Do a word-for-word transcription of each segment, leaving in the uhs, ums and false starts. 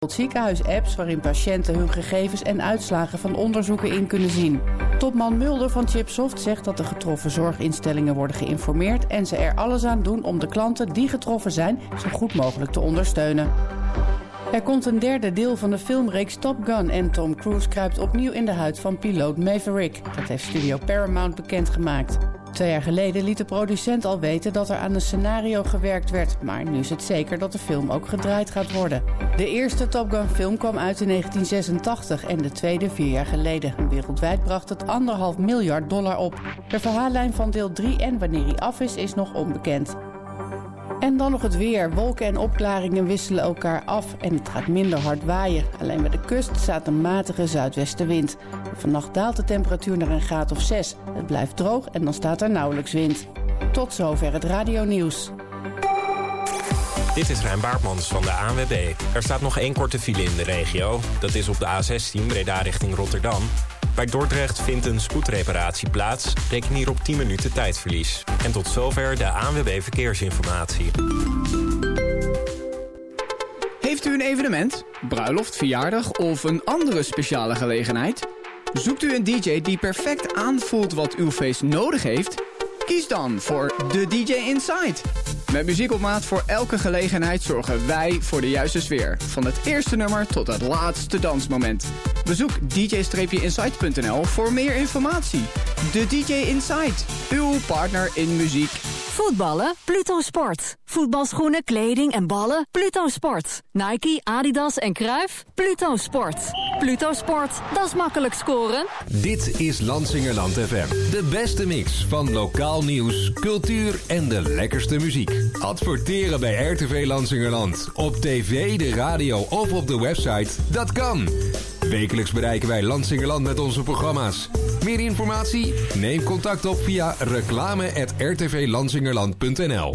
ziekenhuisapps waarin patiënten hun gegevens en uitslagen van onderzoeken in kunnen zien. Topman Mulder van Chipsoft zegt dat de getroffen zorginstellingen worden geïnformeerd en ze er alles aan doen om de klanten die getroffen zijn zo goed mogelijk te ondersteunen. Er komt een derde deel van de filmreeks Top Gun en Tom Cruise kruipt opnieuw in de huid van piloot Maverick. Dat heeft studio Paramount bekendgemaakt. Twee jaar geleden liet de producent al weten dat er aan een scenario gewerkt werd, maar nu is het zeker dat de film ook gedraaid gaat worden. De eerste Top Gun film kwam uit in negentien zesentachtig en de tweede vier jaar geleden. Wereldwijd bracht het anderhalf miljard dollar op. De verhaallijn van deel drie en wanneer hij af is, is nog onbekend. En dan nog het weer. Wolken en opklaringen wisselen elkaar af en het gaat minder hard waaien. Alleen bij de kust staat een matige zuidwestenwind. Vannacht daalt de temperatuur naar een graad of zes. Het blijft droog en dan staat er nauwelijks wind. Tot zover het radionieuws. Dit is Rijn Baartmans van de A N W B. Er staat nog één korte file in de regio. Dat is op de A zestien Breda richting Rotterdam. Bij Dordrecht vindt een spoedreparatie plaats. Reken hier op tien minuten tijdverlies. En tot zover de A N W B Verkeersinformatie. Heeft u een evenement, bruiloft, verjaardag of een andere speciale gelegenheid? Zoekt u een D J die perfect aanvoelt wat uw feest nodig heeft? Kies dan voor de D J Inside. Met muziek op maat voor elke gelegenheid zorgen wij voor de juiste sfeer. Van het eerste nummer tot het laatste dansmoment. Bezoek d j inside punt n l voor meer informatie. De D J Inside, uw partner in muziek. Voetballen? Pluto Sport. Voetbalschoenen, kleding en ballen? Pluto Sport. Nike, Adidas en Cruijff? Pluto Sport. Pluto Sport, dat is makkelijk scoren. Dit is Lansingerland F M. De beste mix van lokaal nieuws, cultuur en de lekkerste muziek. Adverteren bij R T V Lansingerland. Op tv, de radio of op de website. Dat kan. Wekelijks bereiken wij Lansingerland met onze programma's. Meer informatie? Neem contact op via reclame at r t v lansingerland punt n l.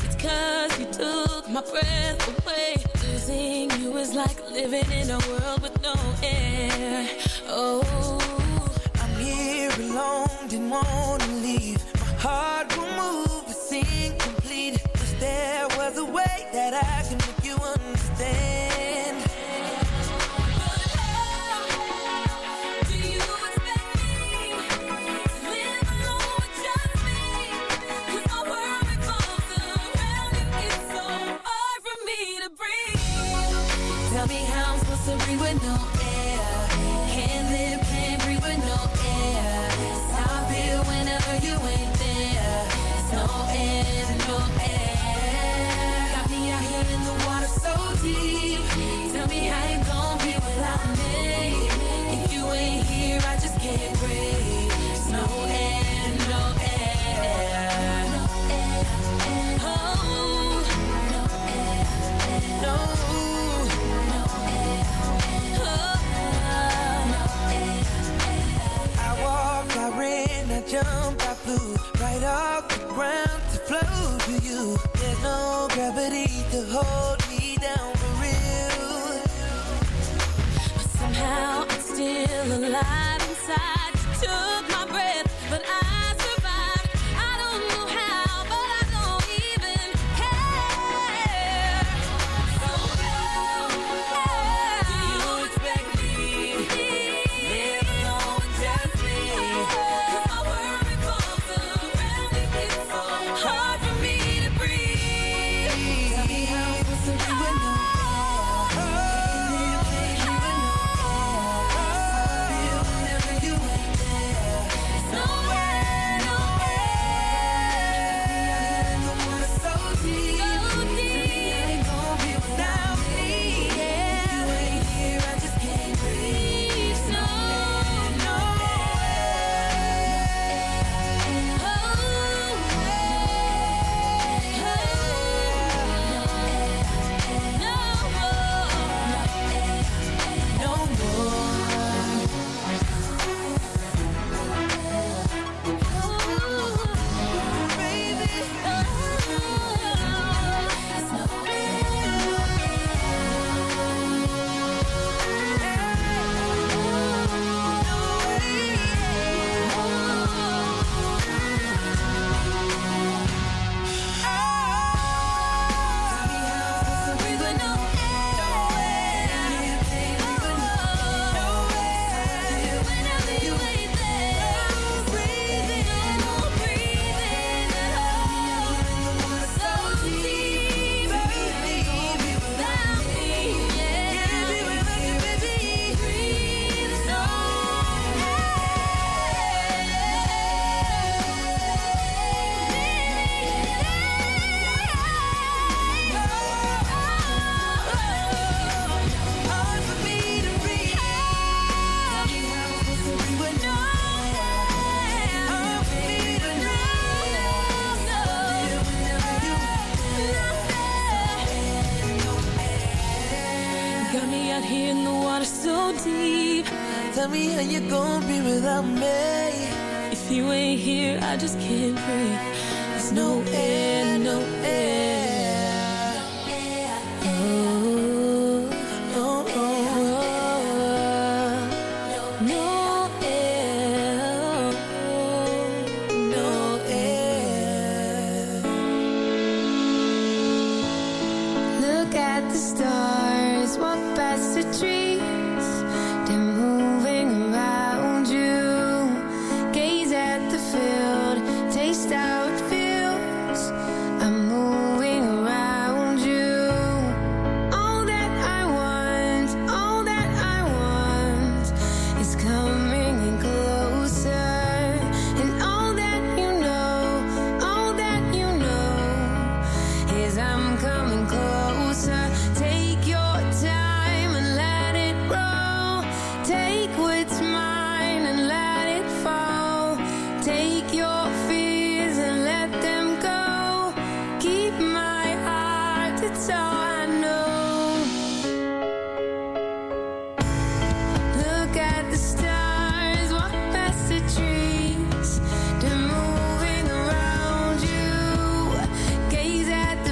It's 'cause you took my breath away. Losing you is like living in a world with no air. Oh, I'm here alone, didn't want to leave. My heart will move, but seem complete. Wish there was a way that I can make you understand. Tell me how I'm supposed to breathe with no air. Can't live, can't breathe with no air. It's how I feel whenever you ain't there. There's no air, no air. Got me out here in the water so deep. Tell me how you gon' be without me. If you ain't here, I just can't breathe. There's no air, no air. No air, oh, no air, no. Jump, I flew right off the ground to flow to you. There's no gravity to hold me down for real. But somehow I'm still alive inside. You took my breath, but I survived. I don't know how, but I don't even care. So how do you expect me to live alone with just me? Hard for me to breathe. Tell me how I'm supposed to be with no Tell me how you gon' be without me. If you ain't here, I just can't breathe. There's no air, no air. Oh, oh, oh, no air, no air. Look at the stars, walk past the trees. They're moving around you. Gaze at the field, taste how it feels. I'm moving around you. All that I want, all that I want is coming in closer. And all that you know, all that you know is I'm coming closer. Take your time and let it roll. Take what's mine and let it fall. Take your fears and let them go. Keep my heart, it's all I know. Look at the stars, walk past the trees. They're moving around you. Gaze at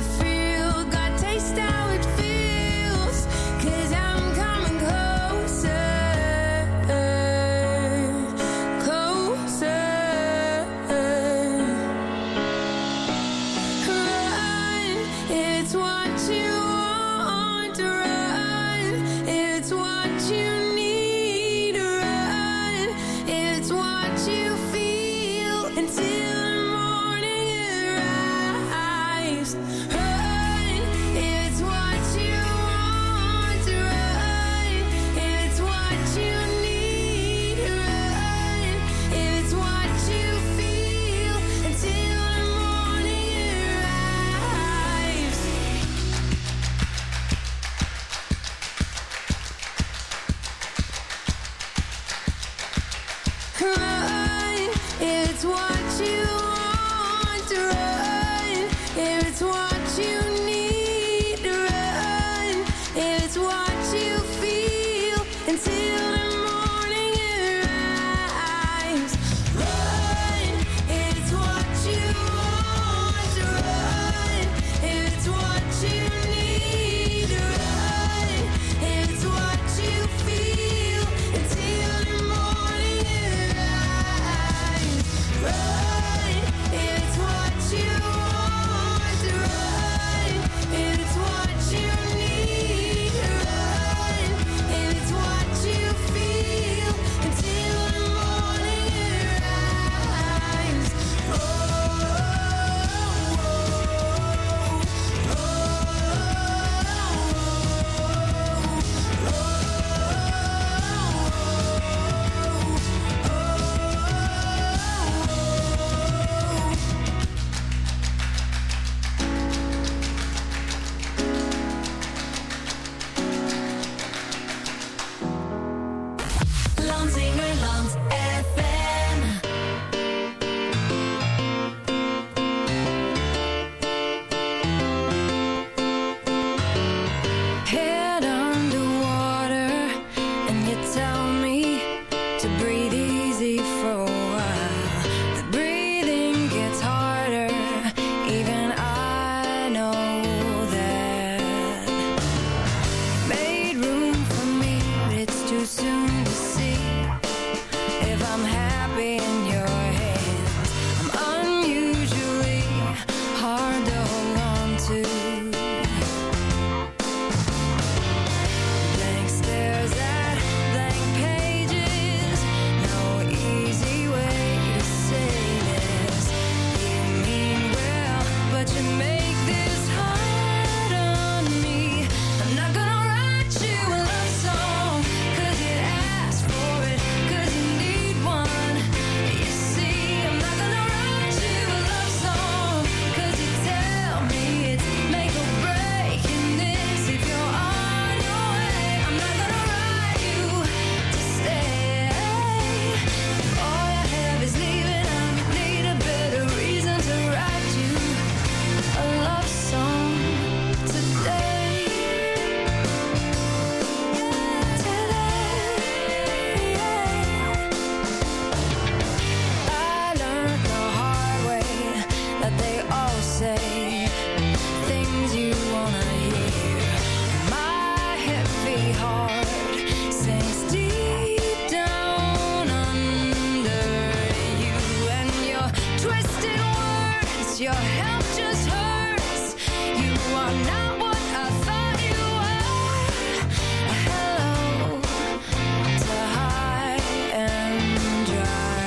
are not what I thought you were. Hello to high and dry.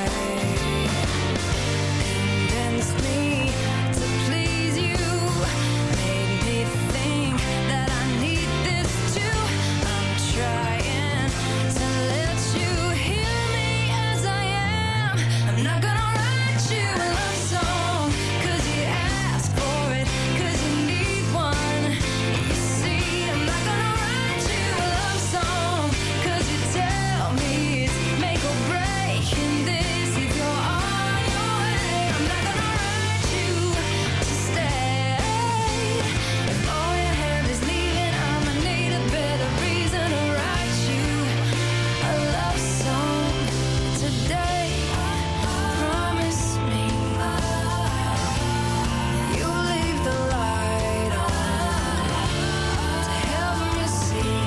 Convince me to please you. Made me think that I need this too. I'm trying to let you hear me as I am. I'm not gonna write you a love song, 'cause you ask for it, 'cause you need one. You see, I'm not gonna write you a love song, 'cause you tell me it's make or break in this. If you're on your way, I'm not gonna write you to stay. If all you have is leaving, I'ma need a better reason to write you a love song today. Promise me you'll leave the light on to help me see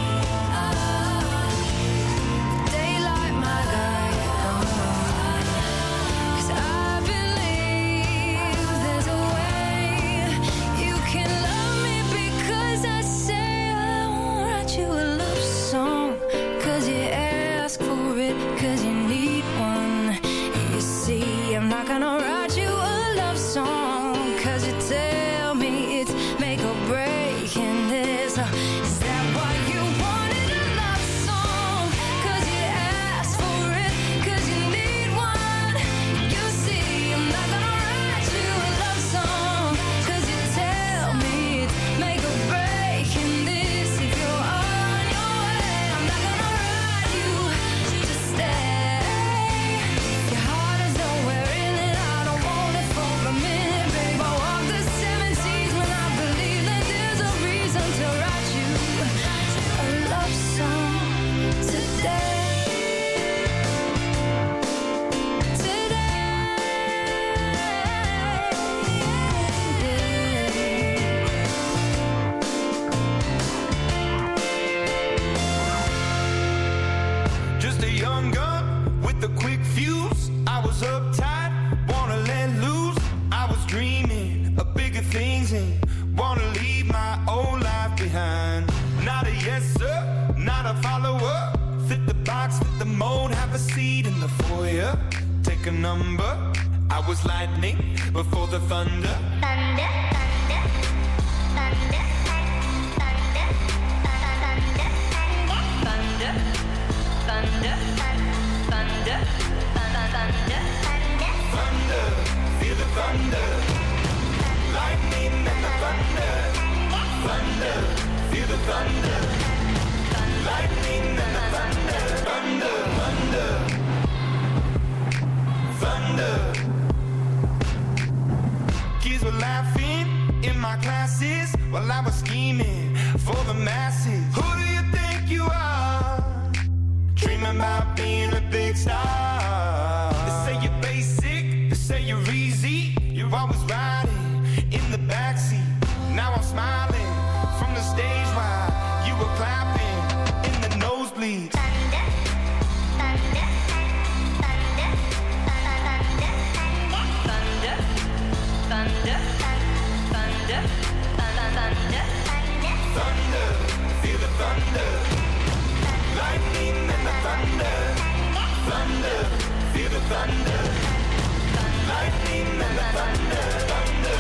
daylight my guide home. 'Cause I believe there's a way you can love me, because I say I won't write you a love song, 'cause you ask for it, 'cause you need one. You see, I'm not gonna write you a love song, 'cause you tell me it's make or break in this. Uh, Is that why you wanted a love song? 'Cause you asked for it, 'cause you need one. You see, I'm not gonna write you a love song, 'cause you tell me it's make or break in this. If you're on your way, I'm not gonna write you to stay. Your heart is nowhere in it, I don't want it for a minute, babe. I walk the seven seas when I believe that there's a reason to write you a love song today. Just a young gun with a quick fuse. I was uptight, wanna let loose. I was dreaming of bigger things and wanna leave my old life behind. Not a yes sir, not a follower. Fit the box, fit the mold, have a seat in the foyer. Take a number. I was lightning before the thunder. Thunder, thunder, thunder, thunder, thunder, thunder, thunder, thunder, Thunder, feel the thunder. Lightning and the thunder. Thunder, feel the thunder. Lightning and the thunder. Thunder, thunder. Thunder. Kids were laughing in my classes while I was scheming for the masses. Who do you think you are? Dreaming about being a big star. They say you're basic, they say you're easy. You're always riding in the backseat. Now I'm smiling from the stage while you were clapping in the nosebleeds. thunder, thunder, thunder, thunder, thunder, thunder, thunder, thunder, Thunder, feel the thunder. Lightning and the thunder. Thunder, feel the thunder. Lightning and the thunder. Thunder.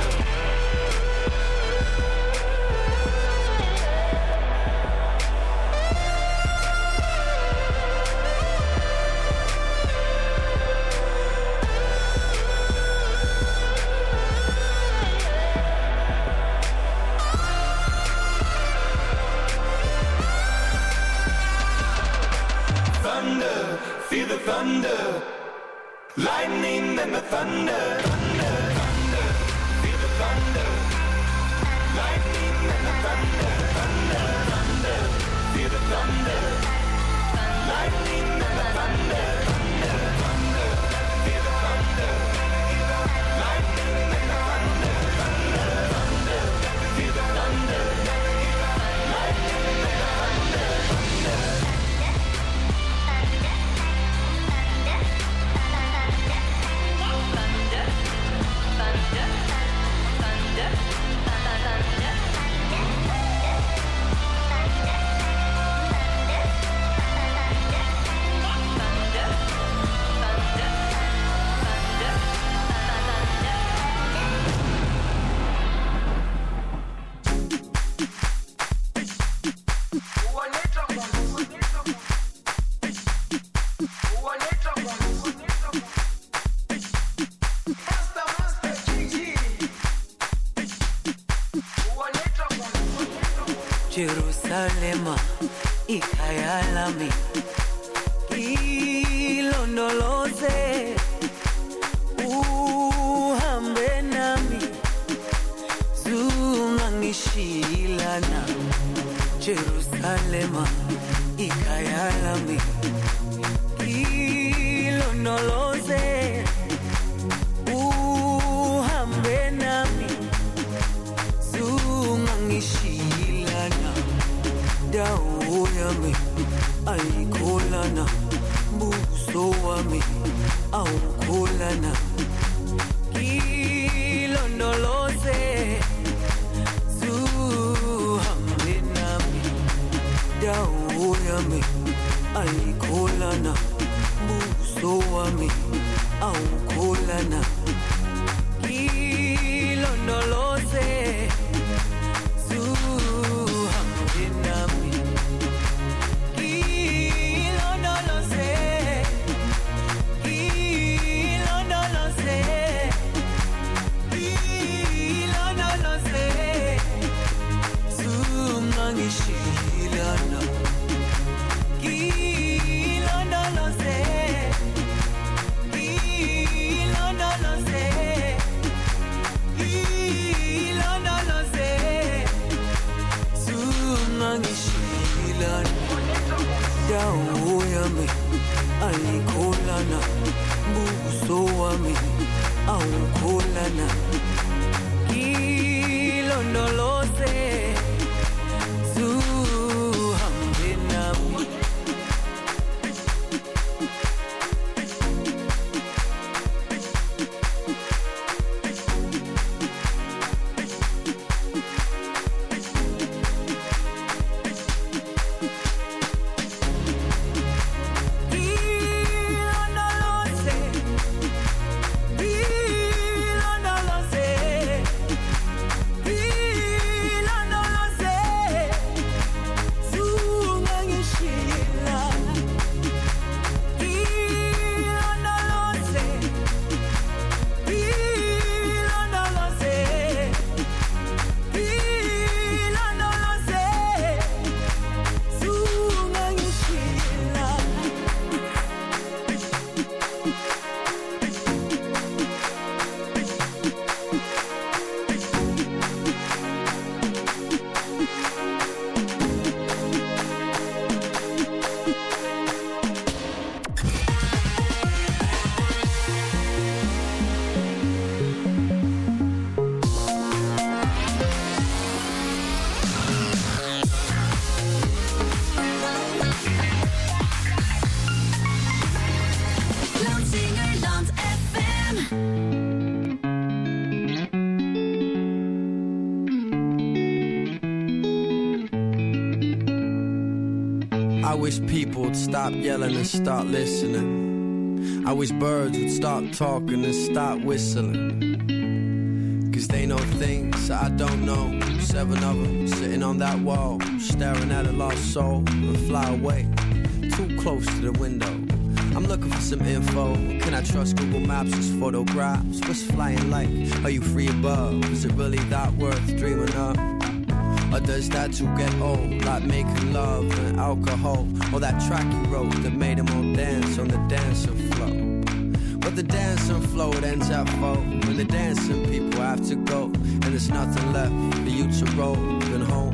Thunder, feel the thunder. Lightning and the thunder. Thunder, thunder, feel the thunder. Lightning and the thunder. Thunder, thunder, feel the thunder. Lightning and the thunder. Thunder, thunder, feel the thunder. Lightning and the thunder. Thunder, thunder, feel the thunder. Lightning and the thunder. Thunder. Jerusalema ikhaya lami ilondoloze uhambe nami zungangishilana Jerusalema ikhaya lami ilondoloze uhambe nami zungangishilana dawo yami ayikholana buso wami awukholana ilondoloze zuhambe nami dawo yami ayikholana buso wami awukholana ilondoloze zuhambe nami ilondoloze ilondoloze ilondoloze zungangishilana ilondoloze ilondoloze ilondoloze zungangishilana dawo yami ayikholana buso wami awukholana ilondoloze zuhambe nami I wish people would stop yelling and start listening. I wish birds would stop talking and stop whistling. Cause they know things I don't know. Seven of them sitting on that wall, staring at a lost soul and fly away, too close to the window. I'm looking for some info. Can I trust Google Maps' photographs? What's flying like? Are you free above? Is it really that worth dreaming of? Or does that too get old? Like making love and alcohol? Or that track you wrote that made them all dance on the dancing floor? But the dancing floor it ends at four, when the dancing people have to go, and there's nothing left for you to roll and home.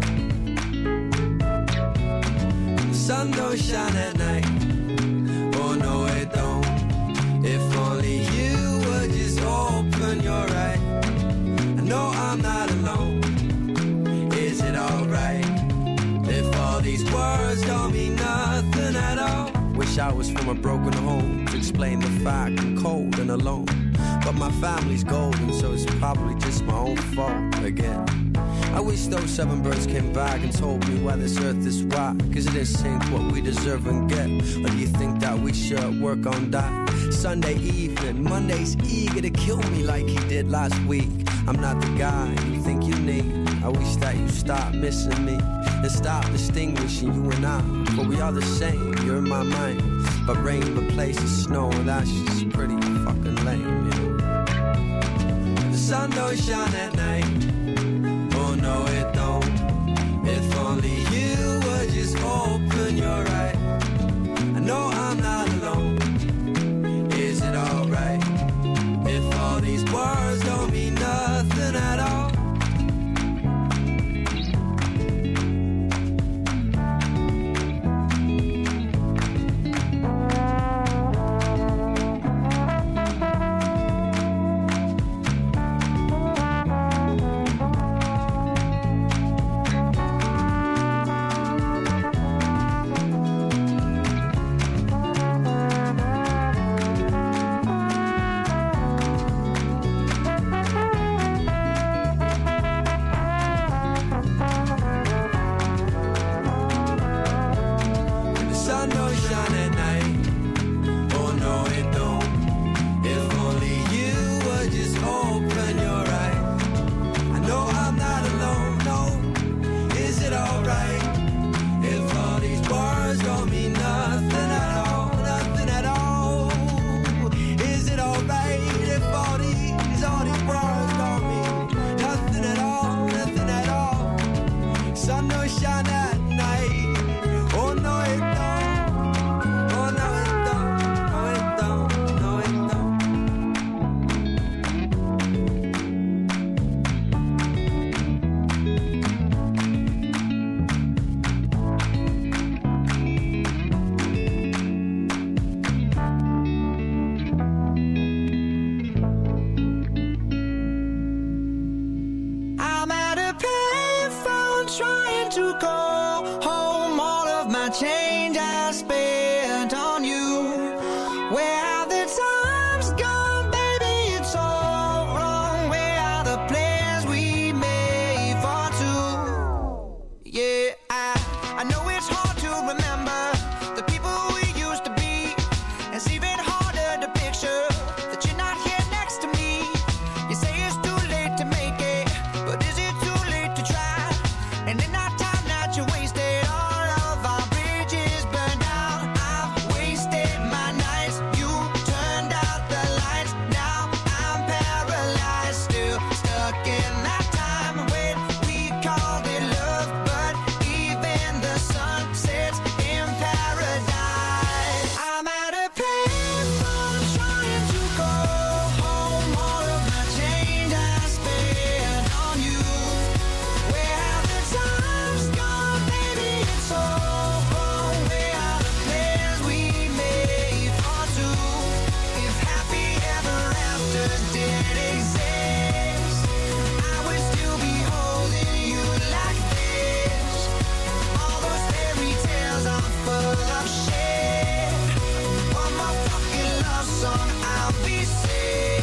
The sun don't shine at night. Oh no it don't. If only you would just open your eyes. I know I'm not alone. Is it alright if all these words don't mean nothing at all? Wish I was from a broken home to explain the fact I'm cold and alone. But my family's golden, so it's probably just my own fault again. I wish those seven birds came back and told me why this earth is why. Cause it isn't what we deserve and get. Or do you think that we should work on that? Sunday evening, Monday's eager to kill me like he did last week. I'm not the guy you think you need. I wish that you stop missing me and stop distinguishing you and I. But we are the same, you're in my mind. But rain replaces snow and that's just pretty fucking lame, you know. The sun don't shine at night. Oh no it don't. If only to go home. All of my change I spent on you. Where have the times gone, baby? It's all wrong. Where are the plans we made for two? Yeah, I, I know it's hard to remember the people we used to be. It's even harder to picture that you're not here next to me. You say it's too late to make it, but is it too late to try? And in that time that you wasted, all of our bridges burned down. I've wasted my nights, you turned out the lights. Now I'm paralyzed, still stuck in that time when we called it love. But even the sun sets in paradise. I'm at a payphone trying to go home. All of my change I spent on you. Where have the times gone, baby? It's all wrong. Where are the plans we made for two? If happy ever after did exist, I would still be holding you like this. All those fairy tales are full of shit. One more fucking love song, I'll be sick.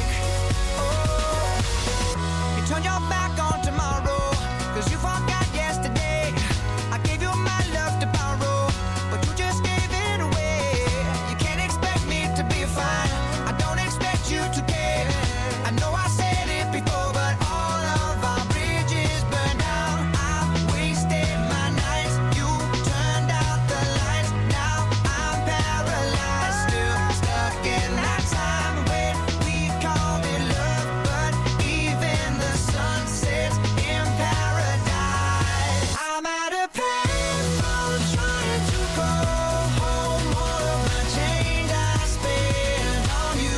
Oh, you turn your back on tomorrow, cause you forgot yesterday. I gave you my love to borrow, but you just gave it away. You can't expect me to be fine, I don't expect you to care. I know I said it before, but all of our bridges burned down. I've wasted my nights, you turned out the lights. Now I'm paralyzed, still stuck in that time when we called it love. But even the sun sets in paradise. I'm at a payphone trying to go home. All of my change I spent on you.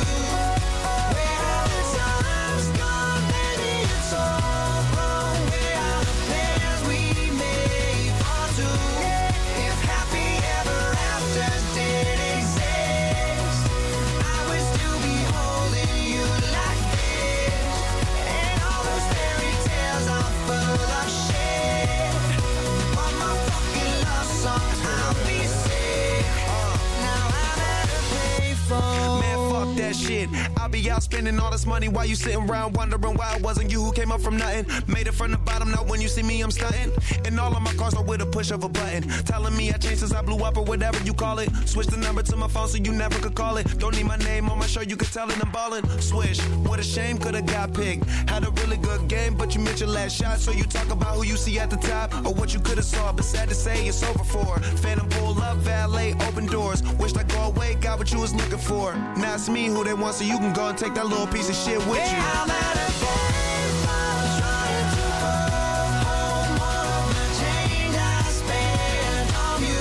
Where have the times gone, baby? It's all wrong. Where are the plans we made for two? If happy ever after did exist, I would still be holding you like this. And all those fairy tales are full of shit. One more fucking love song, I'll be sick. Now I'm at a payphone. Man, fuck that shit. I'll be out spending all this money while you sitting around wondering why it wasn't you who came up from nothing. Made it from the bottom, now when you see me, I'm stunting. And all of my cars are with a push of a button. Telling me I changed since I blew up or whatever you call it. Switch the number to my phone so you never could call it. Don't need my name on my shirt, you could tell it I'm ballin'. Swish, what a shame, could've got picked. Had a really good game, but you missed your last shot. So you talk about who you see at the top or what you could've saw. But sad to say, it's over for. Phantom pull up, valet, open doors. Wished I go away, got what you was looking for. Now it's me who they want, so you can go and take that little piece of shit with you. I'm at a payphone trying to go home. All of my change I spent on you.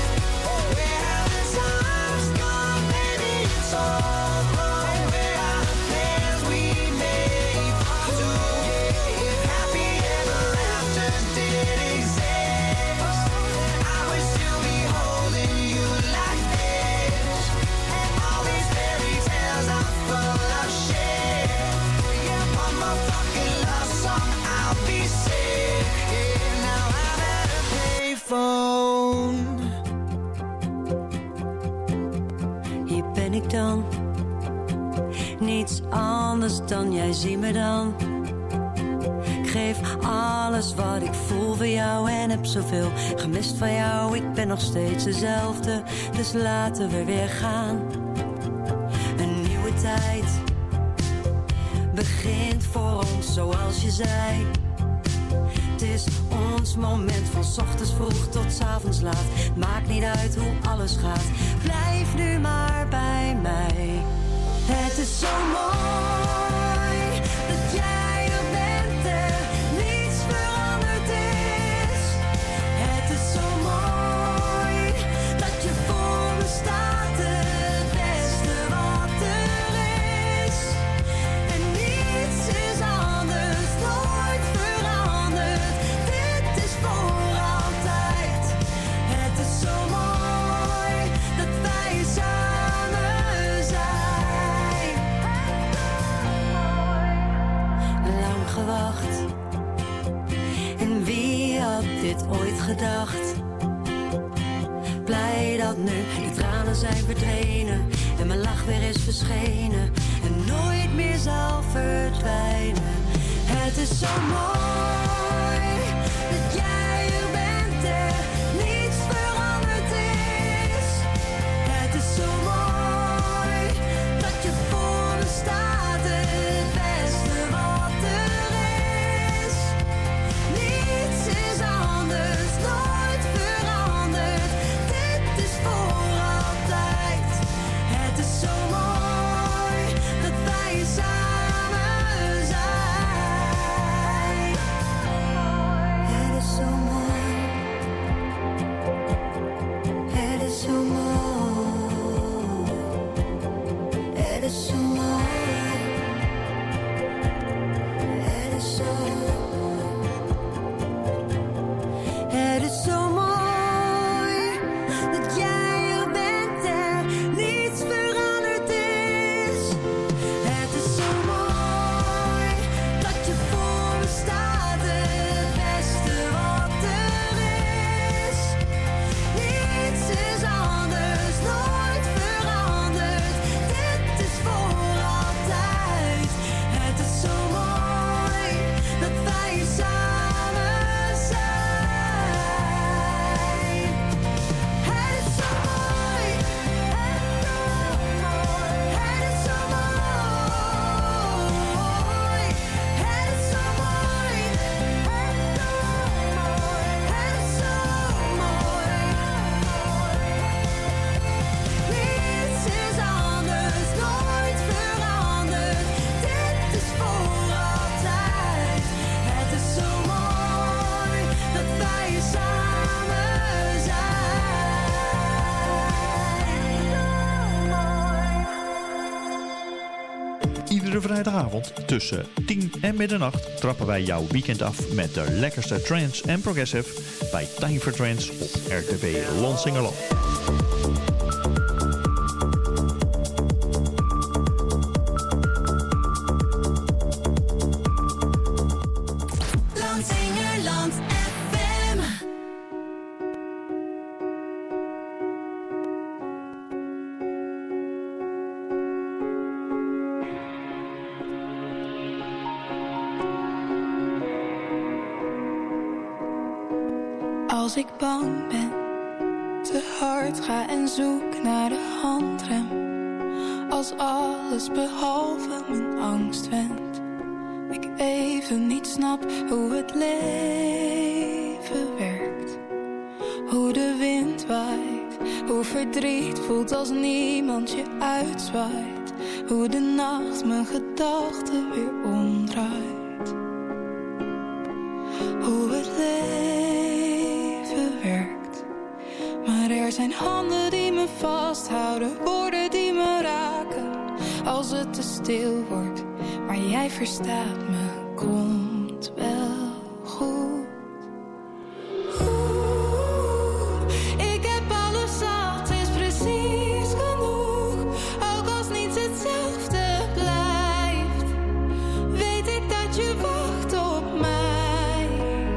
Where have the times gone, baby? It's all wrong. Where are the plans we made for two? If happy ever after did exist, I would still be holding you like this. And all these fairy tales are full of shit. Yeah, one more fucking love song, I'll be sick. Yeah, now I'm at a payphone. Hier ben ik dan, niets anders dan jij, zie me dan. Ik geef alles wat ik voel voor jou en heb zoveel gemist van jou. Ik ben nog steeds dezelfde, dus laten we weer gaan. Een nieuwe tijd begint voor ons zoals je zei. Het is ons moment van 's ochtends vroeg tot 's avonds laat. Maakt niet uit hoe alles gaat, blijf nu maar bij mij. Het is zo mooi dat jij er bent en niets veranderd is. Het is zo mooi dat je voor me staat, het beste wat er is. En niets is anders, nooit veranderd. Dit is voor altijd. Het is zo mooi dat wij samen zijn. dit ooit gedacht. Blij dat nu die tranen zijn verdwenen en mijn lach weer is verschenen en nooit meer zal verdwijnen. Het is zo mooi dat jij er bent en niets veranderd is. Het is zo mooi dat je voor me staat, het beste wat er is. Niets is anders, nooit veranderd. Dit is voor altijd. Het is zo mooi dat wij samen zijn. Het is zo mooi. Het is zo mooi. Het is zo mooi. Het is zo Het is zo mooi dat jij er bent en niets veranderd is. Het is zo mooi dat je voor me staat, het beste wat er is. Niets is anders, nooit veranderd. Dit is voor altijd. Het is zo mooi dat wij samen zijn. Het is zo mooi. Het is zo mooi. Het is zo mooi. Het is zo mooi. Niets is anders, nooit veranderd. Dit is voor altijd. Het is zo mooi dat wij samen zijn. Iedere vrijdagavond tussen tien en middernacht trappen wij jouw weekend af met de lekkerste trance en progressive bij Time for Trance op R T V Lansingerland. Lansingerland F M. Als ik bang ben, te hard ga en zoek naar de handrem. Als alles behalve mijn angst wendt. Ik even niet snap hoe het leven werkt. Hoe de wind waait, hoe verdriet voelt als niemand je uitzwaait. Hoe de nacht mijn gedachten weer omdraait. Hoe het leven werkt. Maar er zijn handen die me vasthouden, woorden die me raken. Als het te stil wordt, maar jij verstaat me, komt wel goed. Oeh, ik heb alles al, het is precies genoeg. Ook als niets hetzelfde blijft, weet ik dat je wacht op mij.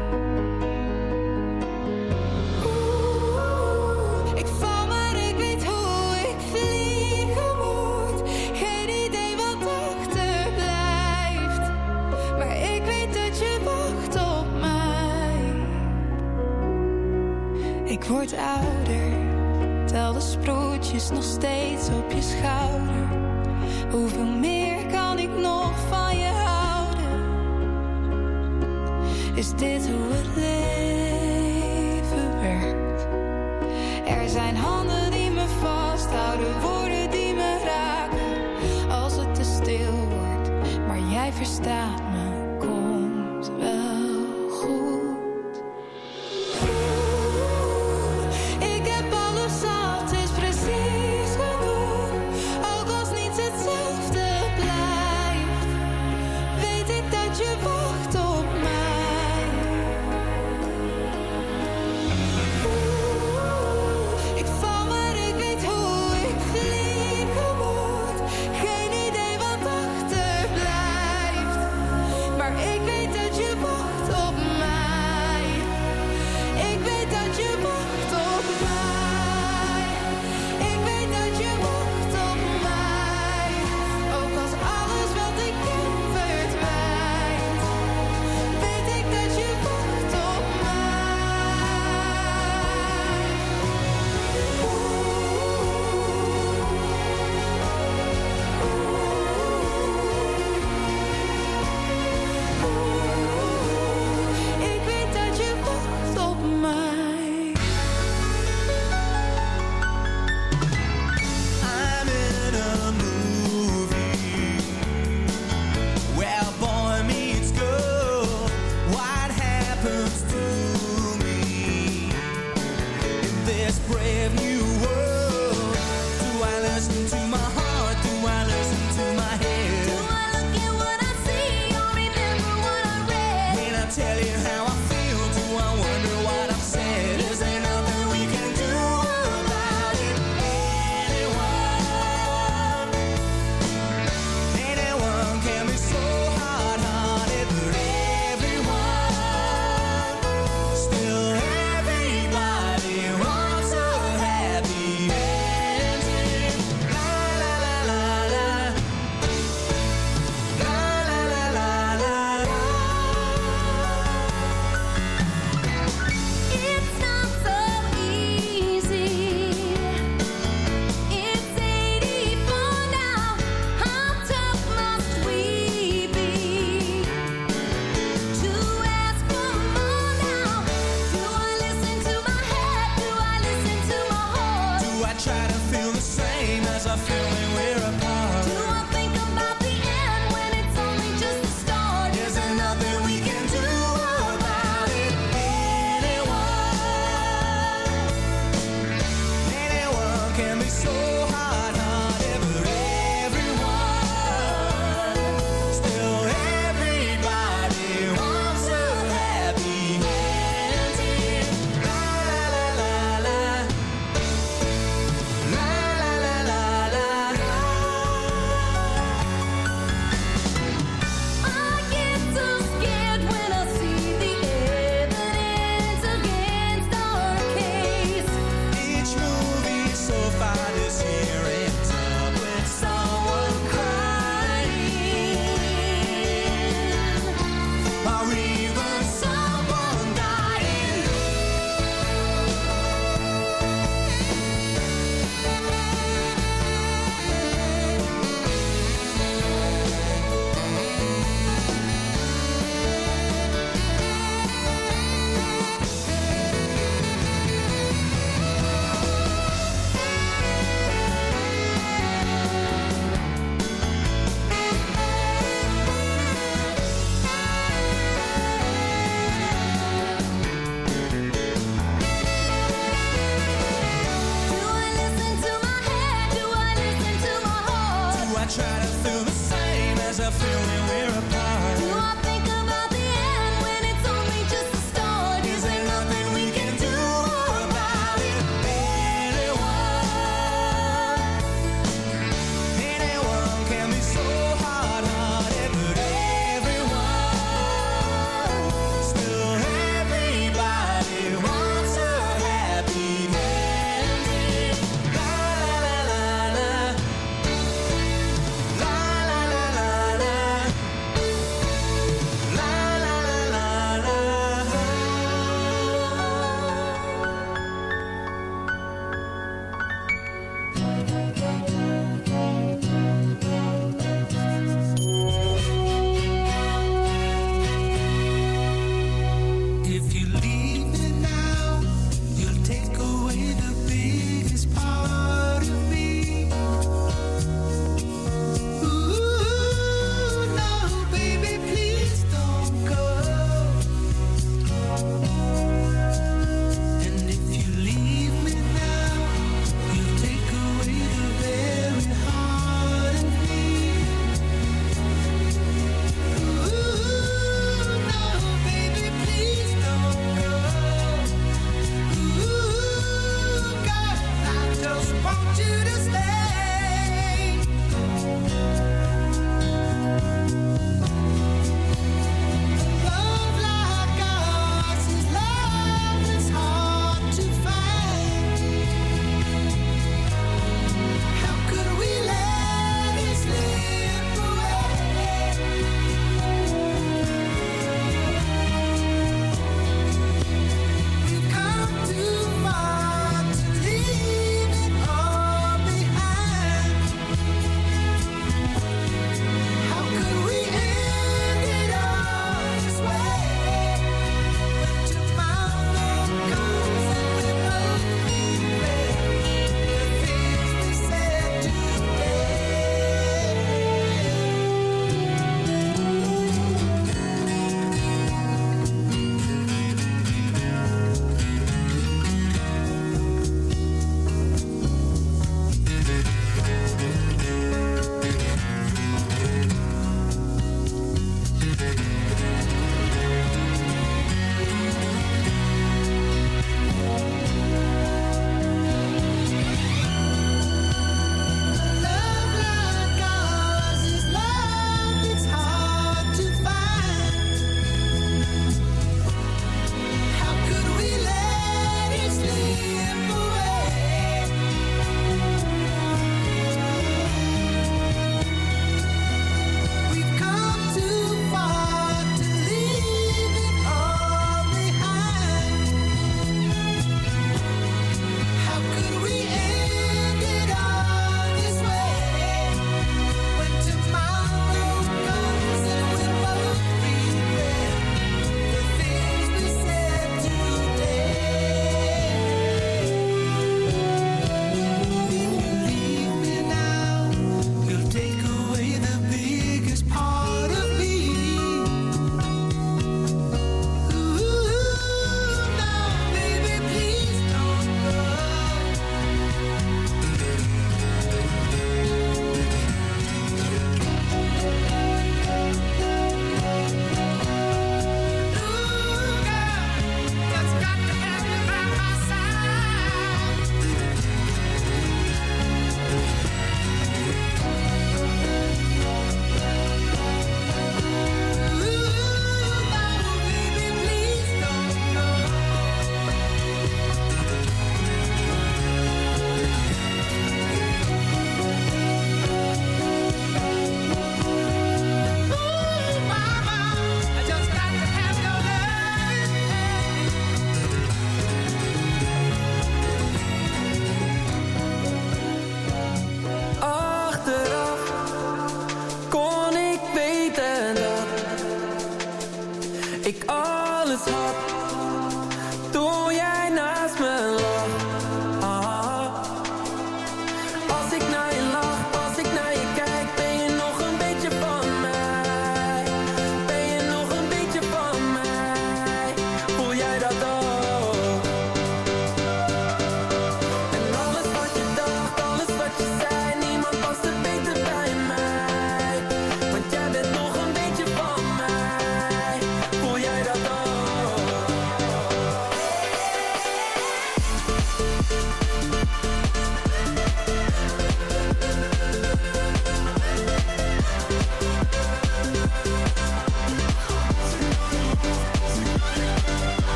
Oeh, ik val maar ik weet hoe ik vliegen moet. Geen idee wat achterblijft, maar ik weet dat je wacht op mij. Ik word ouder, tel de sproetjes nog steeds op je schouder. Hoeveel meer kan ik nog van je houden? Is dit hoe het leven werkt? Er zijn handen die me vasthouden, woorden die me raken. Als het te stil wordt, maar jij verstaat me, komt wel goed. Oeh, ik heb alles al, het is precies genoeg. Ook als niets hetzelfde blijft, weet ik dat je wacht op mij. try to feel the same as I feel when we're apart? Do I think about the end when it's only just the start? Is there nothing we can do about it? Anyone, anyone can be so hard-hearted, but everyone, still everybody wants a happy ending. La la la la la, la la la la la. I get so scared when I see the evidence against our case. Each movie so far this year ends up with someone crying, or even someone dying. Do I listen to my head? Do I listen to my heart? Do I try to feel the same as I feel when we're apart? Do I think about the end when it's only just the start? Is there nothing we can do about it? Anyone, anyone can be so hard-hearted, but everyone, still everybody wants a happy ending. La la la la la, la la la la la.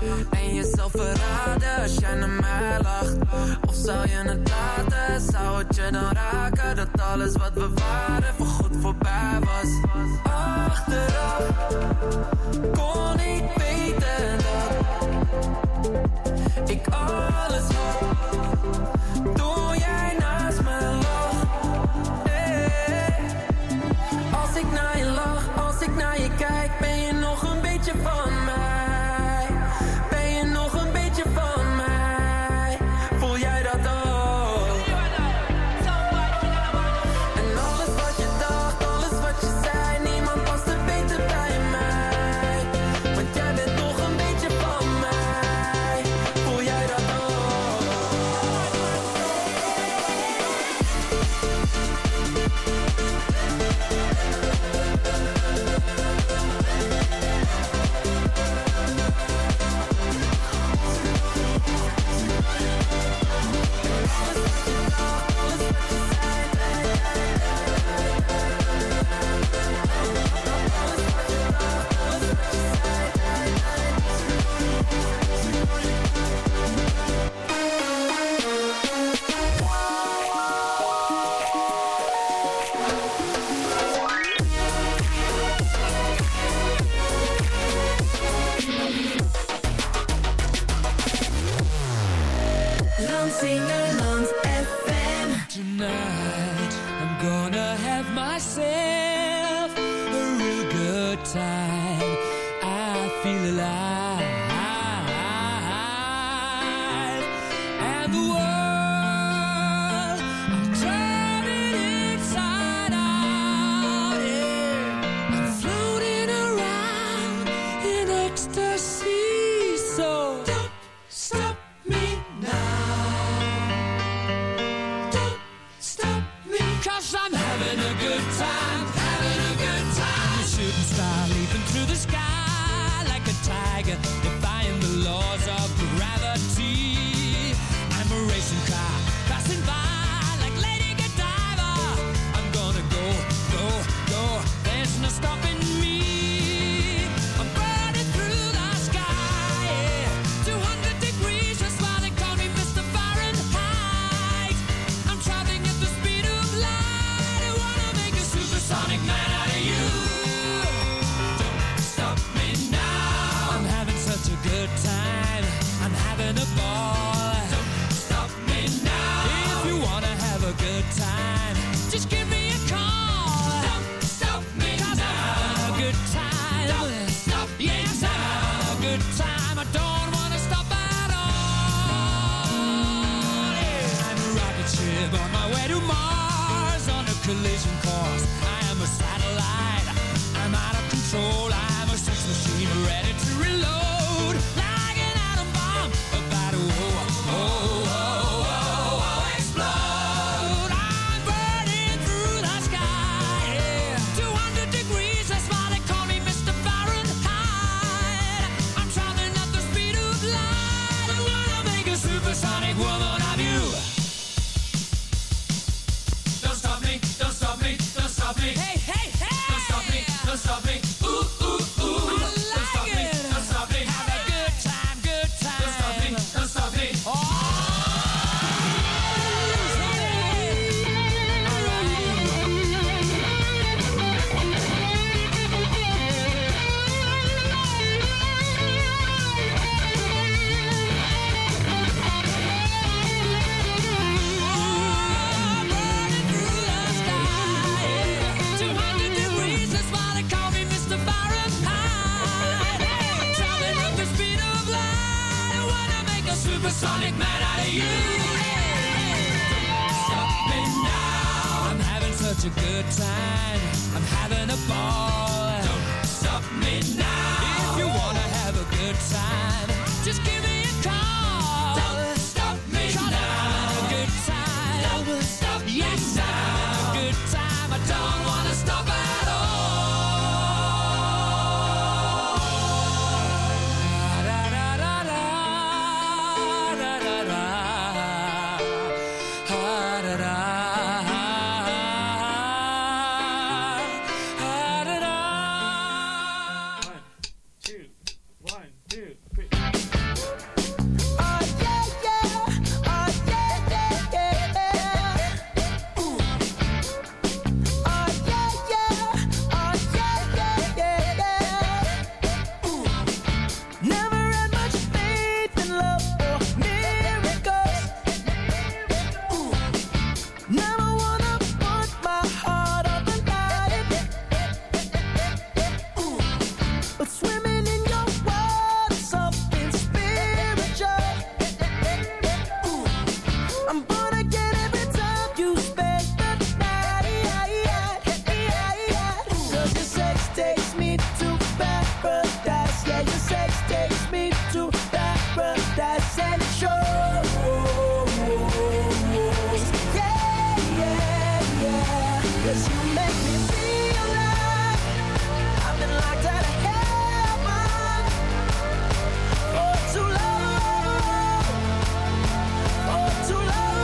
en jezelf verraden als jij naar mij lacht? Of zou je het laten, zou het je dan raken dat alles wat we waren voorgoed voorbij was? Achteraf kon ik weten dat ik alles had toen jij naast me lag. Hey. Als ik naar je lach, als ik naar je kijk, ben je nog een beetje van mij? Ben je nog een beetje van mij? Voel jij dat ook? En alles wat je dacht, alles wat je zei, niemand past er beter bij mij. Want jij bent nog een beetje van mij. Voel jij dat ook? Lansingerland F M. Tonight I'm gonna have myself a real good time. I feel alive, and the world I'm turning inside out. Yeah. I'm floating around in ecstasy, so don't stop me now. Cause I'm having a good time, having a good time. A shooting star leaping through the sky like a tiger, defying the laws of gravity. I'm a racing car passing by like Lady Godiva. I'm gonna go, go, go, there's no stopping me. I'm burning through the sky, yeah. two hundred degrees, that's why they call me Mister Fahrenheit. I'm traveling at the speed of light. I wanna make a supersonic man out of you. Don't stop me now. I'm having such a good time. I'm having a ball. Don't stop me now. If you wanna have a good time, just give me a call. Don't stop me now. I'm having a good time. Don't stop me yes, now. I'm having a good time. I don't wanna stop at all. Yeah. I'm a rocket ship on my way to Mars on a collision course. I am a satellite. I'm out of control. I'm a sex machine ready to reload like an atom bomb about to oh, oh, oh, oh, oh, explode. I'm burning through the sky, yeah. two hundred degrees, that's why they call me Mister Fahrenheit. I'm traveling at the speed of light. I wanna make a supersonic woman of you. Don't stop me, don't stop me, don't stop me. Hey, hey, hey! Don't stop me, don't stop me. Ooh, ooh, ooh. I like don't stop it. me, don't stop me. Have a good time, good time. Don't stop me, don't stop me. Oh! two hundred degrees, that's why they call me Mister Fahrenheit. I'm traveling at the speed of light. I wanna make a supersonic man out of you. Stop me now. I'm having such a good time. I'm having a ball. Don't stop me now. If you wanna have a good time, just give me a call. Don't stop me now. I'm having a good time. Don't stop me yes, now. I'm having a good time. I don't wanna stop at all. Da, da, da, da, da, da, da. Ah, da, da. Ah, da, da. One, two, one, two, three. paradise and shores. Yeah, yeah, yeah. 'Cause you make me feel like I've been locked out of heaven for too long, for too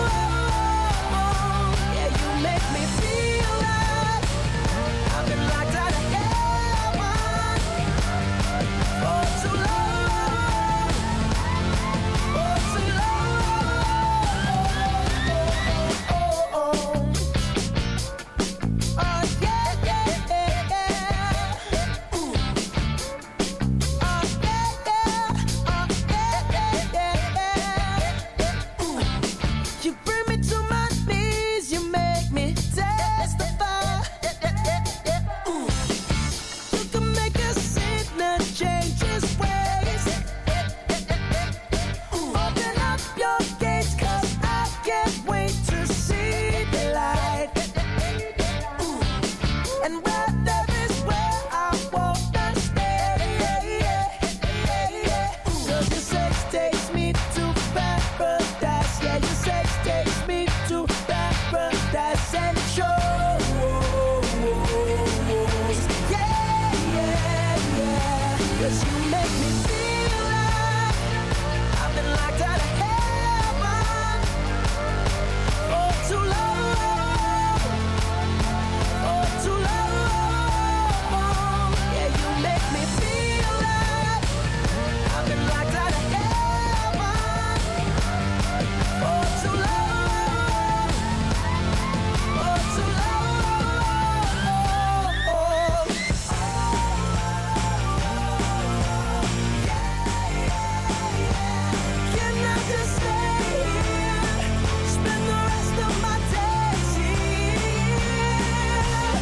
long. Yeah, you make me feel like I've been locked out of heaven for too long, for too long. Oh, oh, oh. Oh, yeah, yeah, yeah, yeah. Ooh. Oh, yeah, yeah. Oh, yeah, yeah, yeah, yeah. Ooh. You bring me to my knees, you make me testify. Ooh. You can make a sinner change his ways. Open up your gates, 'cause I can't wait to see the light. Ooh. And where there is where I wanna stay. 'Cause your sex takes me to paradise. Yeah, your sex takes me to paradise and shores. Yeah, yeah, yeah. 'Cause you make me feel like I've been locked out of heaven for too long, for too long. Yeah, you make me feel like I've been locked out of heaven for too long, for too long. Can I just stay here, spend the rest of my days here?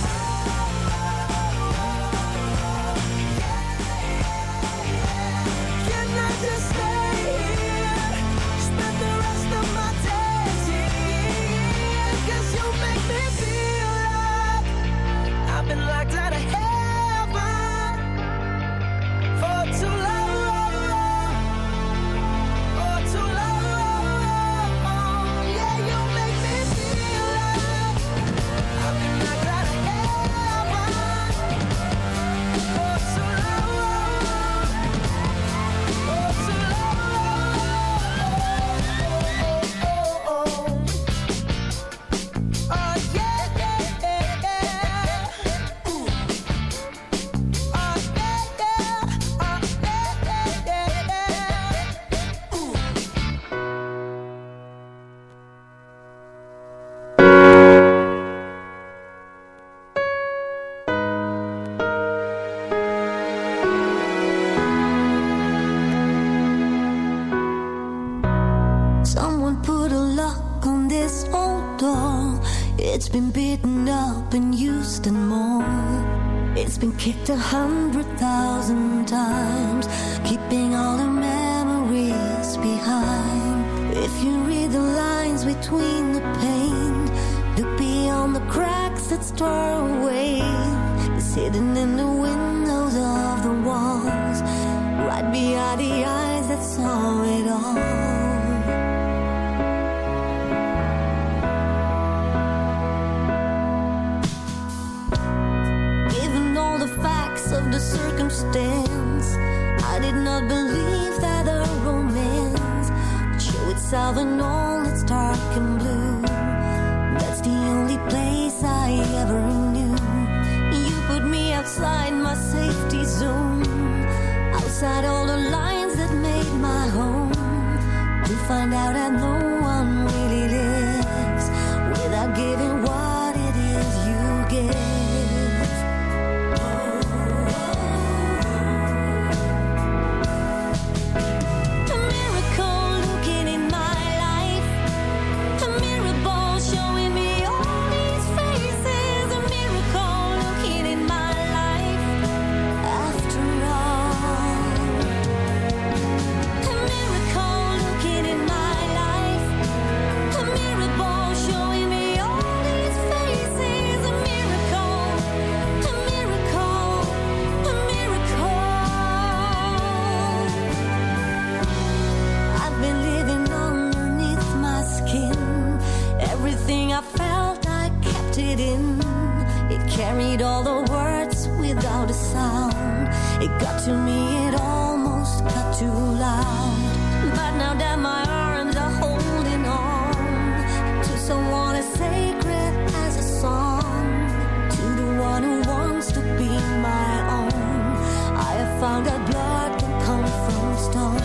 Can I just stay here, spend the rest of my days here? 'Cause you make me feel like I've been locked out of heaven for too long, for too long. Yeah, you make me feel like I've been locked out of heaven for too long, for too long. Oh, yeah, yeah, yeah, yeah. Ooh. Oh, yeah, yeah. Oh, yeah, yeah, yeah, yeah. Ooh. Someone put a lock on this old door. It's been beaten up and used and more. It's been kicked a hundred thousand times, keeping all the memories behind. If you read the lines between the pain, look beyond the cracks that store away. It's hidden in the windows of the walls, right behind the eyes that saw it all. Given all the facts of the circumstance, I did not believe that a romance would show itself in all its dark and blue. That's the only place I ever knew. You put me outside my safety zone, outside all the lines that made my home, to find out that no one really lives without giving what it is you give. A miracle looking in my life, a read all the words without a sound. It got to me, it almost got too loud. But now that my arms are holding on to someone as sacred as a song, to the one who wants to be my own, I have found that blood can come from stone.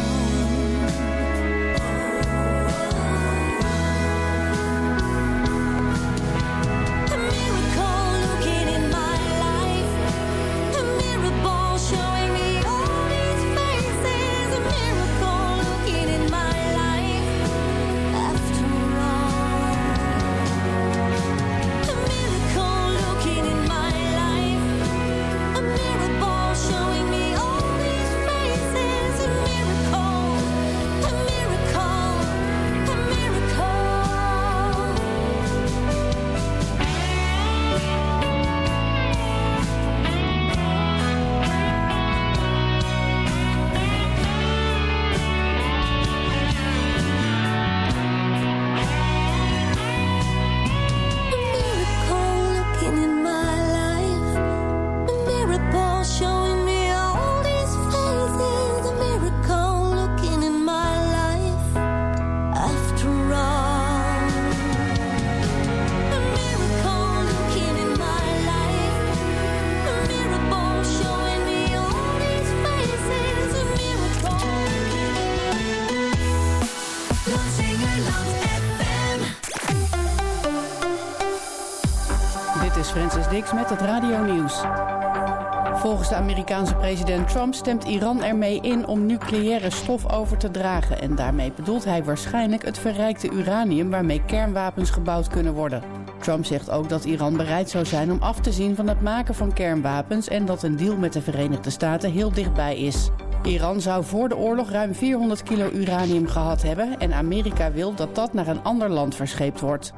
Met het radio-nieuws. Volgens de Amerikaanse president Trump stemt Iran ermee in om nucleaire stof over te dragen. En daarmee bedoelt hij waarschijnlijk het verrijkte uranium waarmee kernwapens gebouwd kunnen worden. Trump zegt ook dat Iran bereid zou zijn om af te zien van het maken van kernwapens en dat een deal met de Verenigde Staten heel dichtbij is. Iran zou voor de oorlog ruim vierhonderd kilo uranium gehad hebben en Amerika wil dat dat naar een ander land verscheept wordt.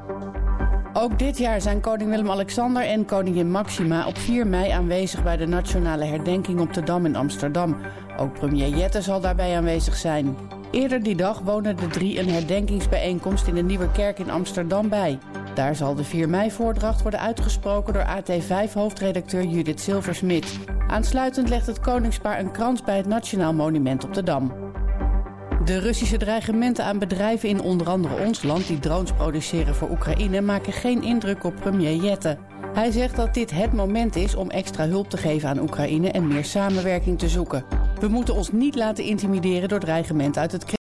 Ook dit jaar zijn koning Willem-Alexander en koningin Maxima op vier mei aanwezig bij de nationale herdenking op de Dam in Amsterdam. Ook premier Jette zal daarbij aanwezig zijn. Eerder die dag wonen de drie een herdenkingsbijeenkomst in de Nieuwe Kerk in Amsterdam bij. Daar zal de vier mei-voordracht worden uitgesproken door A T vijf hoofdredacteur Judith Silversmit. Aansluitend legt het koningspaar een krans bij het Nationaal Monument op de Dam. De Russische dreigementen aan bedrijven in onder andere ons land die drones produceren voor Oekraïne maken geen indruk op premier Jette. Hij zegt dat dit het moment is om extra hulp te geven aan Oekraïne en meer samenwerking te zoeken. We moeten ons niet laten intimideren door dreigementen uit het